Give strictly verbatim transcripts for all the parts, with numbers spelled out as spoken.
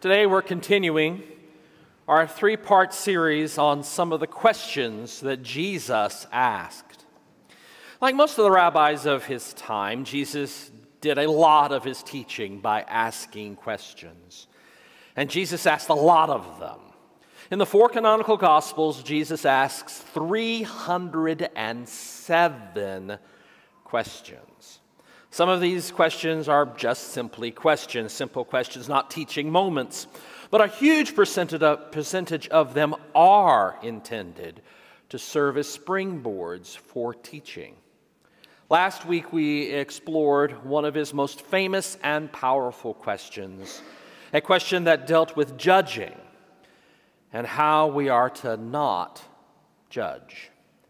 Today we're continuing our three-part series on some of the questions that Jesus asked. Like most of the rabbis of his time, Jesus did a lot of his teaching by asking questions. And Jesus asked a lot of them. In the four canonical Gospels, Jesus asks three hundred seven questions. Some of these questions are just simply questions, simple questions, not teaching moments. But a huge percentage of them are intended to serve as springboards for teaching. Last week we explored one of his most famous and powerful questions, a question that dealt with judging and how we are to not judge.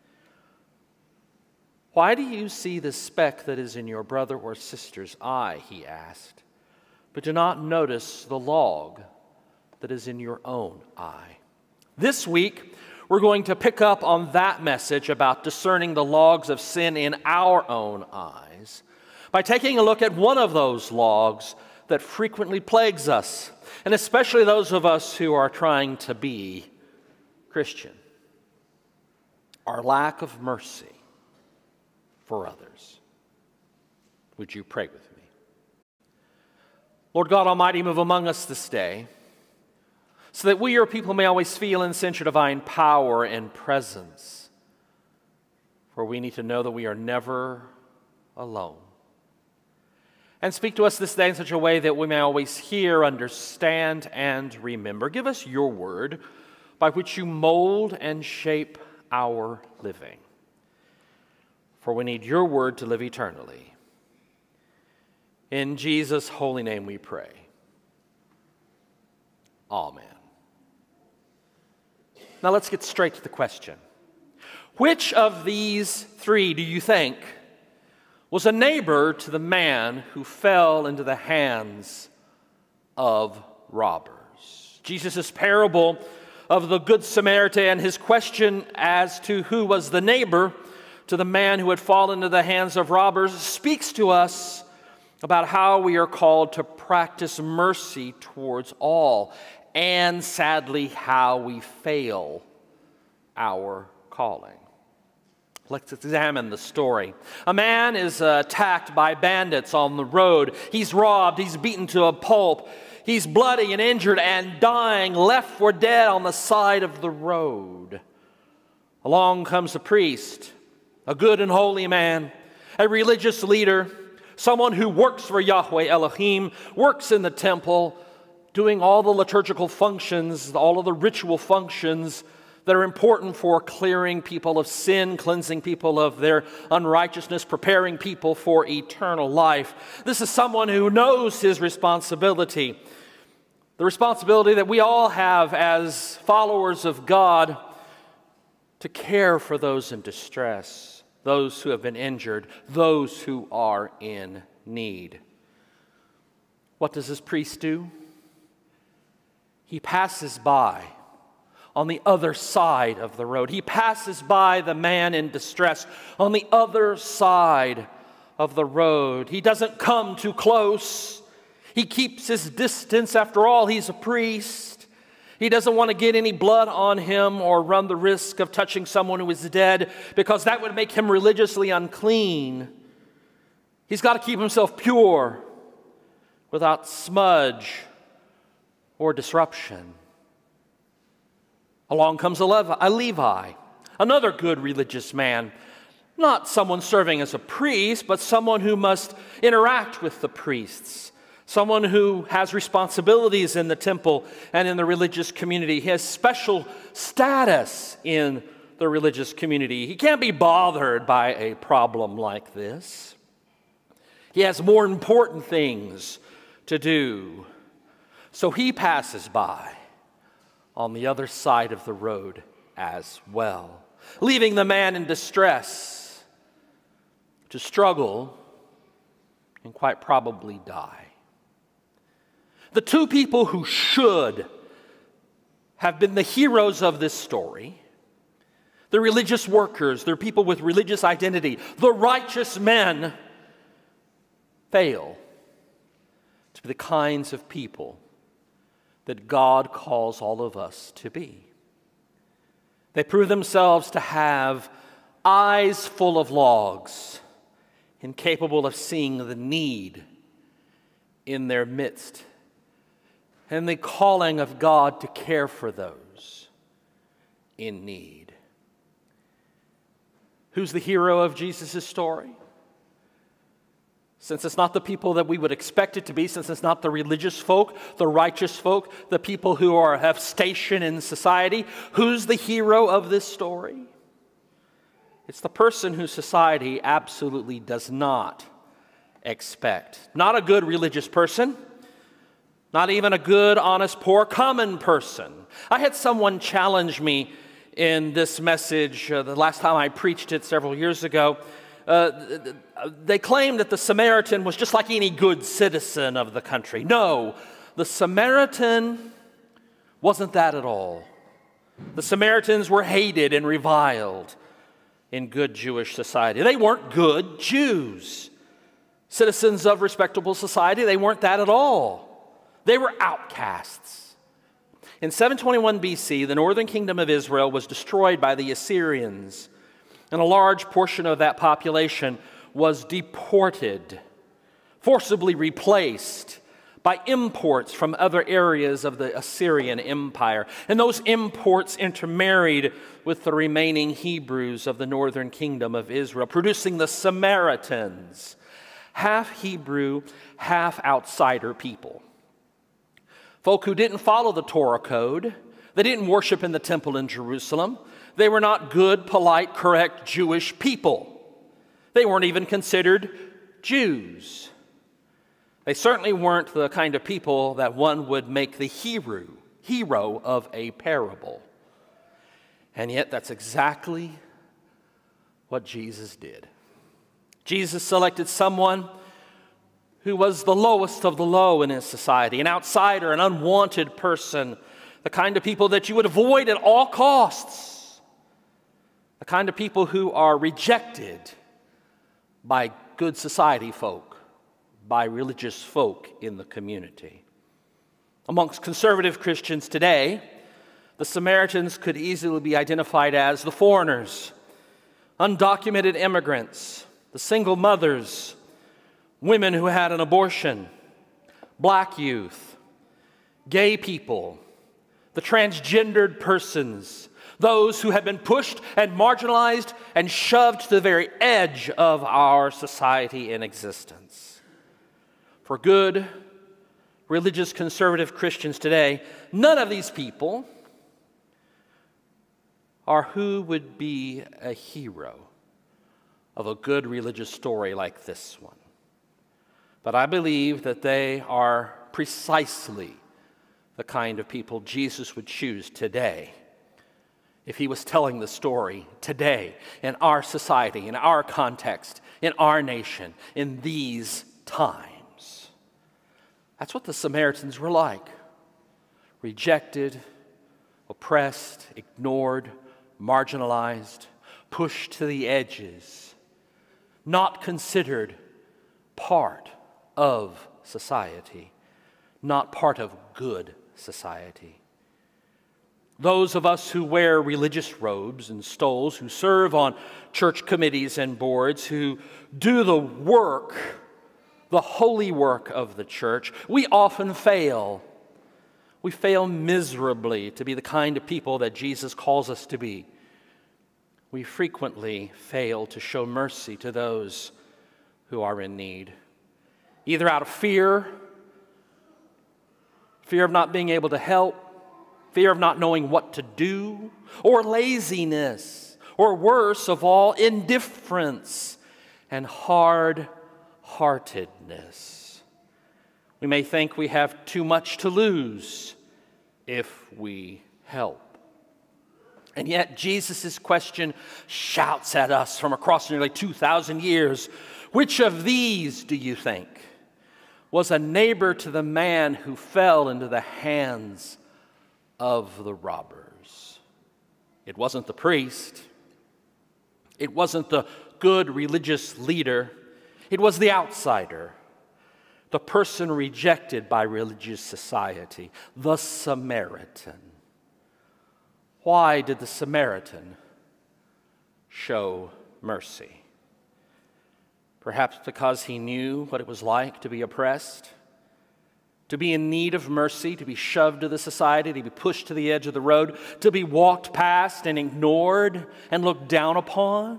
"Why do you see the speck that is in your brother or sister's eye," he asked, "but do not notice the log that is in your own eye?" This week, we're going to pick up on that message about discerning the logs of sin in our own eyes by taking a look at one of those logs that frequently plagues us, and especially those of us who are trying to be Christian: our lack of mercy for others. Would you pray with me? Lord God Almighty, move among us this day so that we, your people, may always feel and sense your divine power and presence. For we need to know that we are never alone. And speak to us this day in such a way that we may always hear, understand, and remember. Give us your word by which you mold and shape our living. For we need your word to live eternally. In Jesus' holy name we pray. Amen. Now let's get straight to the question. Which of these three do you think was a neighbor to the man who fell into the hands of robbers? Jesus' parable of the Good Samaritan and his question as to who was the neighbor to the man who had fallen into the hands of robbers speaks to us about how we are called to practice mercy towards all, and sadly how we fail our calling. Let's examine the story. A man is uh, attacked by bandits on the road. He's robbed, he's beaten to a pulp, he's bloody and injured and dying, left for dead on the side of the road. Along comes a priest, a good and holy man, a religious leader, someone who works for Yahweh Elohim, works in the temple, doing all the liturgical functions, all of the ritual functions that are important for clearing people of sin, cleansing people of their unrighteousness, preparing people for eternal life. This is someone who knows his responsibility, the responsibility that we all have as followers of God to care for those in distress, those who have been injured, those who are in need. What does this priest do? He passes by on the other side of the road. He passes by the man in distress on the other side of the road. He doesn't come too close. He keeps his distance. After all, he's a priest. He doesn't want to get any blood on him or run the risk of touching someone who is dead, because that would make him religiously unclean. He's got to keep himself pure without smudge or disruption. Along comes a Levi, a Levi, another good religious man, not someone serving as a priest, but someone who must interact with the priests, someone who has responsibilities in the temple and in the religious community. He has special status in the religious community. He can't be bothered by a problem like this. He has more important things to do. So he passes by on the other side of the road as well, leaving the man in distress to struggle and quite probably die. The two people who should have been the heroes of this story, the religious workers, they're people with religious identity, the righteous men, fail to be the kinds of people that God calls all of us to be. They prove themselves to have eyes full of logs, incapable of seeing the need in their midst, and the calling of God to care for those in need. Who's the hero of Jesus' story? Since it's not the people that we would expect it to be, since it's not the religious folk, the righteous folk, the people who are have station in society, who's the hero of this story? It's the person whose society absolutely does not expect. Not a good religious person, not even a good, honest, poor, common person. I had someone challenge me in this message uh, the last time I preached it several years ago. Uh, they claimed that the Samaritan was just like any good citizen of the country. No, the Samaritan wasn't that at all. The Samaritans were hated and reviled in good Jewish society. They weren't good Jews, citizens of respectable society. They weren't that at all. They were outcasts. In seven twenty-one B C, the northern kingdom of Israel was destroyed by the Assyrians, and a large portion of that population was deported, forcibly replaced by imports from other areas of the Assyrian Empire. And those imports intermarried with the remaining Hebrews of the northern kingdom of Israel, producing the Samaritans, half Hebrew, half outsider people. Folk who didn't follow the Torah code. They didn't worship in the temple in Jerusalem. They were not good, polite, correct Jewish people. They weren't even considered Jews. They certainly weren't the kind of people that one would make the hero, hero of a parable. And yet that's exactly what Jesus did. Jesus selected someone who was the lowest of the low in his society, an outsider, an unwanted person, the kind of people that you would avoid at all costs. The kind of people who are rejected by good society folk, by religious folk in the community. Amongst conservative Christians today, the Samaritans could easily be identified as the foreigners, undocumented immigrants, the single mothers, women who had an abortion, black youth, gay people, the transgendered persons, those who have been pushed and marginalized and shoved to the very edge of our society in existence. For good, religious, conservative Christians today, none of these people are who would be a hero of a good religious story like this one. But I believe that they are precisely the kind of people Jesus would choose today if he was telling the story today in our society, in our context, in our nation, in these times. That's what the Samaritans were like. Rejected, oppressed, ignored, marginalized, pushed to the edges, not considered part of society, not part of good society. Those of us who wear religious robes and stoles, who serve on church committees and boards, who do the work, the holy work of the church, we often fail. We fail miserably to be the kind of people that Jesus calls us to be. We frequently fail to show mercy to those who are in need, either out of fear, fear of not being able to help, fear of not knowing what to do, or laziness, or worse of all, indifference and hard-heartedness. We may think we have too much to lose if we help. And yet Jesus' question shouts at us from across nearly two thousand years, which of these do you think was a neighbor to the man who fell into the hands of the robbers? It wasn't the priest. It wasn't the good religious leader. It was the outsider. the person rejected by religious society, the Samaritan. Why did the Samaritan show mercy? Perhaps because he knew what it was like to be oppressed, to be in need of mercy, to be shoved to the society, to be pushed to the edge of the road, to be walked past and ignored and looked down upon.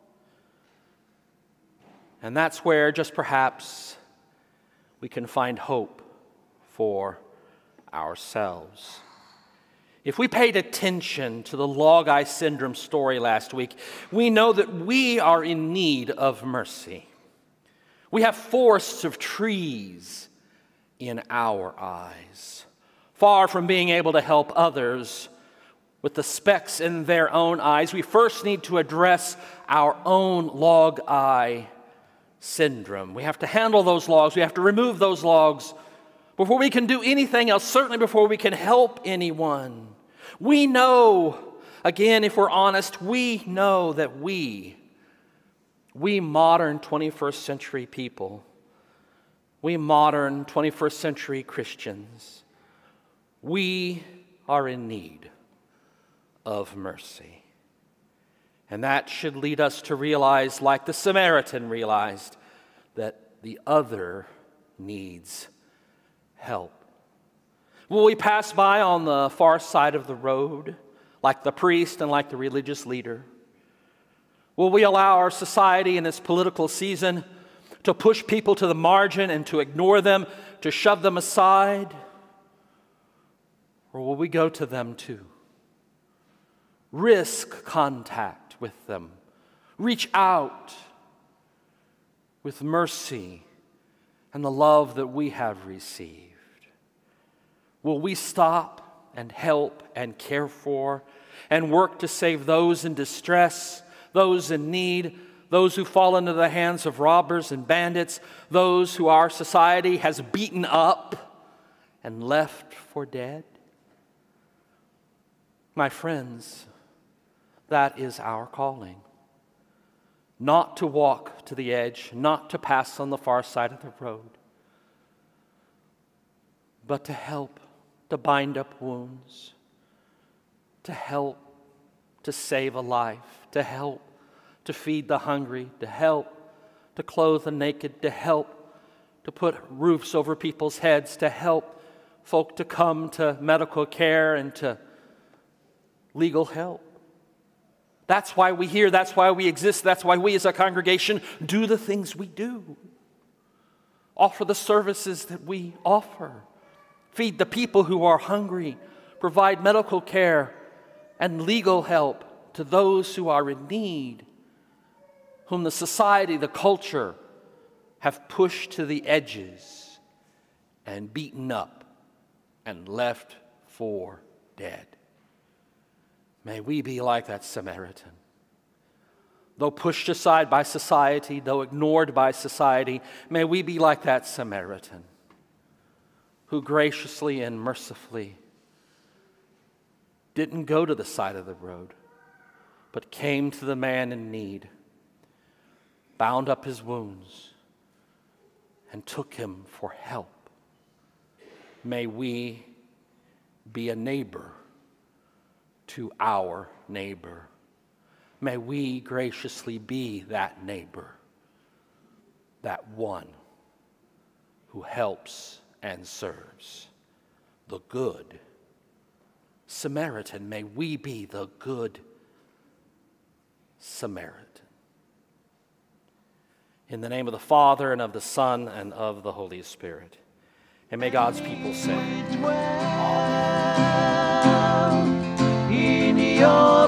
And that's where, just perhaps, we can find hope for ourselves. If we paid attention to the log-eye syndrome story last week, we know that we are in need of mercy. We have forests of trees in our eyes. Far from being able to help others with the specks in their own eyes, we first need to address our own log-eye syndrome. We have to handle those logs. We have to remove those logs before we can do anything else, certainly before we can help anyone. We know, again, if we're honest, we know that we, we modern twenty-first century people, we modern twenty-first century Christians, we are in need of mercy. And that should lead us to realize, like the Samaritan realized, that the other needs help. Will we pass by on the far side of the road, like the priest and like the religious leader? Will we allow our society in this political season to push people to the margin and to ignore them, to shove them aside? Or will we go to them too? Risk contact with them. Reach out with mercy and the love that we have received. Will we stop and help and care for and work to save those in distress, those in need, those who fall into the hands of robbers and bandits, those who our society has beaten up and left for dead? My friends, that is our calling. Not to walk to the edge, not to pass on the far side of the road, but to help, to bind up wounds, to help, to save a life, to help, to feed the hungry, to help, to clothe the naked, to help, to put roofs over people's heads, to help folk to come to medical care and to legal help. That's why we here, that's why we exist, that's why we as a congregation do the things we do. Offer the services that we offer. Feed the people who are hungry. Provide medical care and legal help to those who are in need, whom the society, the culture have pushed to the edges and beaten up and left for dead. May we be like that Samaritan. Though pushed aside by society, though ignored by society, may we be like that Samaritan who graciously and mercifully didn't go to the side of the road, but came to the man in need, bound up his wounds, and took him for help. May we be a neighbor to our neighbor. May we graciously be that neighbor, that one who helps and serves, the good Samaritan. May we be the good Samaritan. In the name of the Father, and of the Son, and of the Holy Spirit. And may God's people say, Amen. In your